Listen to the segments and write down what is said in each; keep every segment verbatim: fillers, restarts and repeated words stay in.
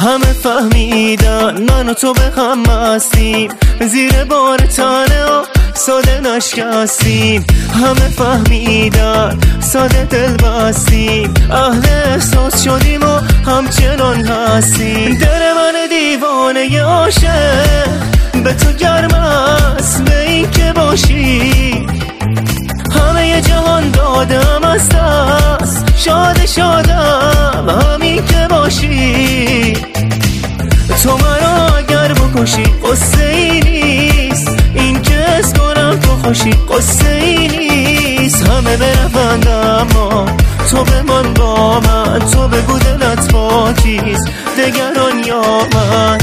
همه فهمیدن من و تو به هم هستیم، زیر بار تنه و ساده نشکستیم. همه فهمیدن ساده دل بستیم، اهل احساس شدیم و همچنان هستیم. دل من دیوانه عاشق به تو گرم است، به این که باشی همه جهان دادم از دست. شاد شادم همین که باشی، تو مرا اگر بکشی قصه ای نیست، این که حس کنم تو خوشی قصه ای نیست. همه برفند اما تو بمان با من، تو بگو دلت با کیست دگران یا من.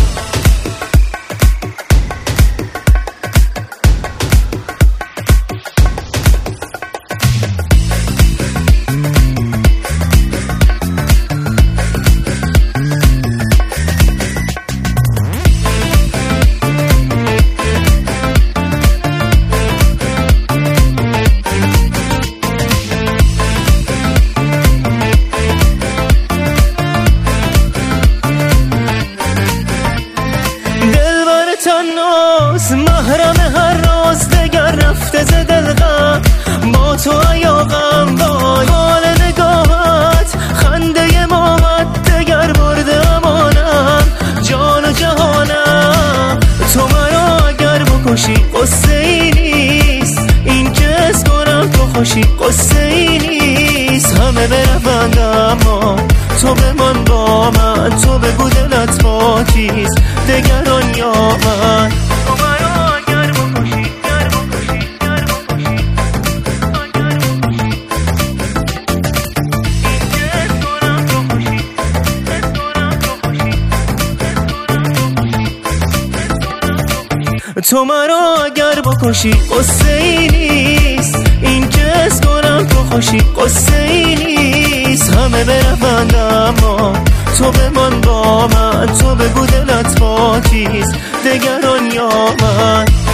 تناس محرم هر راز دگر رفته ز دل غم، با تو ایاغم با حال نگاهت خنده ماهت دگر برده امانم جان و جهانم. تو مرا اگر بکشی قصه ای نیست، این که حس کنم تو خوشی قصه ای نیست. همه برفند اما تو بمان با من، تو بگو دلت با کیست دگران یا من. تو مرا اگر بکشی گر بکشی گر بکشی اگر بکشی، این که حس کنم تو خوشی حس کنم تو خوشی تو مرا اگر بکشی قصه ای نیست، این که حس کنم تو خوشی قصه ای نیست. همه برفند اما تو بمان با من، تو بگو دلت با کیست دگران یا من.